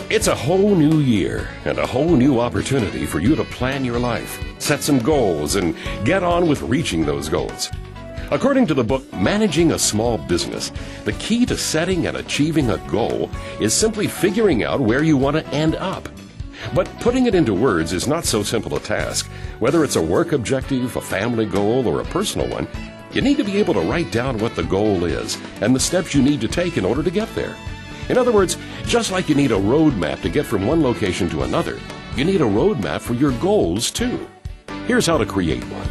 It's a whole new year and a whole new opportunity for you to plan your life, set some goals, and get on with reaching those goals. According to the book Managing a Small Business, the key to setting and achieving a goal is simply figuring out where you want to end up. But putting it into words is not so simple a task. Whether it's a work objective, a family goal, or a personal one, you need to be able to write down what the goal is and the steps you need to take in order to get there. In other words, just like you need a roadmap to get from one location to another, you need a roadmap for your goals too. Here's how to create one.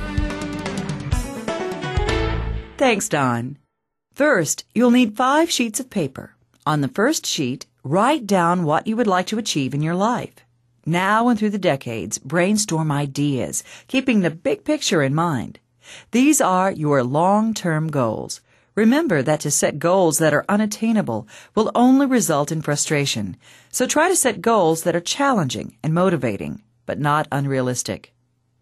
Thanks, Don. First, you'll need 5 sheets of paper. On the first sheet, write down what you would like to achieve in your life. Now and through the decades, brainstorm ideas, keeping the big picture in mind. These are your long-term goals. Remember that to set goals that are unattainable will only result in frustration. So try to set goals that are challenging and motivating, but not unrealistic.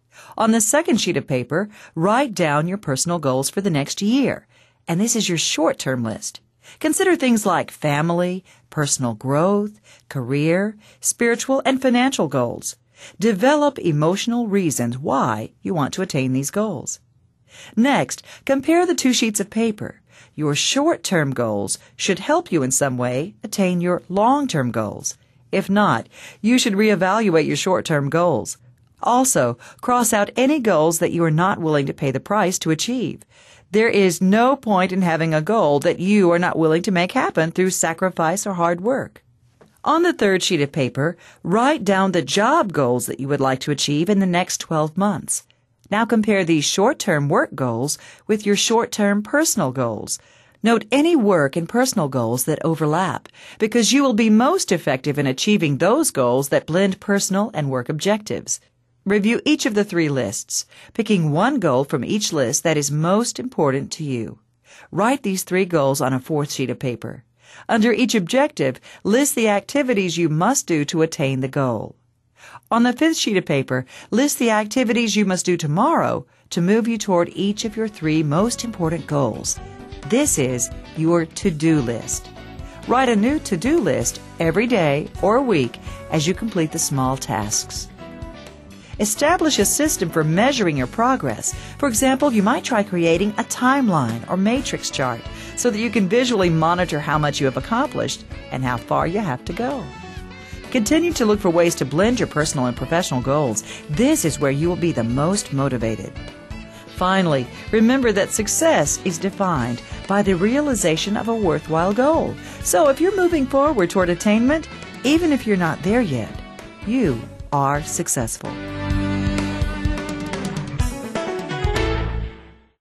On the second sheet of paper, write down your personal goals for the next year. And this is your short-term list. Consider things like family, personal growth, career, spiritual, and financial goals. Develop emotional reasons why you want to attain these goals. Next, compare the 2 sheets of paper. Your short-term goals should help you in some way attain your long-term goals. If not, you should reevaluate your short-term goals. Also, cross out any goals that you are not willing to pay the price to achieve. There is no point in having a goal that you are not willing to make happen through sacrifice or hard work. On the third sheet of paper, write down the job goals that you would like to achieve in the next 12 months. Now compare these short-term work goals with your short-term personal goals. Note any work and personal goals that overlap, because you will be most effective in achieving those goals that blend personal and work objectives. Review each of the 3 lists, picking one goal from each list that is most important to you. Write these 3 goals on a 4th sheet of paper. Under each objective, list the activities you must do to attain the goal. On the 5th sheet of paper, list the activities you must do tomorrow to move you toward each of your 3 most important goals. This is your to-do list. Write a new to-do list every day or week as you complete the small tasks. Establish a system for measuring your progress. For example, you might try creating a timeline or matrix chart so that you can visually monitor how much you have accomplished and how far you have to go. Continue to look for ways to blend your personal and professional goals. This is where you will be the most motivated. Finally, remember that success is defined by the realization of a worthwhile goal. So if you're moving forward toward attainment, even if you're not there yet, you are successful.